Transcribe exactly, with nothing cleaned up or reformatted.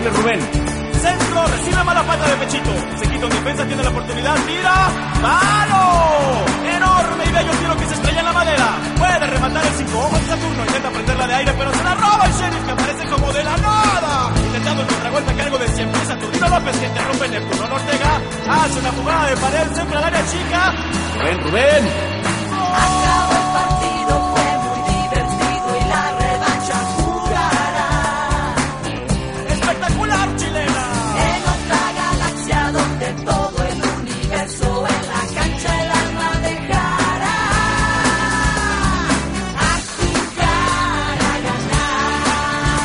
Viene Rubén. Centro, recibe mala falta de Pechito. Se quita un defensa, tiene la oportunidad, tira. ¡Palo! Enorme y bello tiro que se estrella en la madera. Puede rematar el cinco ojos de Saturno. Intenta prenderla de aire, pero se la roba el Sheriff, que aparece como de la nada. Intentando el contragolpe a cargo de siempre Saturnino López, que interrumpe Neptuno Ortega. Hace una jugada de pared, centro al área chica. Rubén, Rubén. Acabó.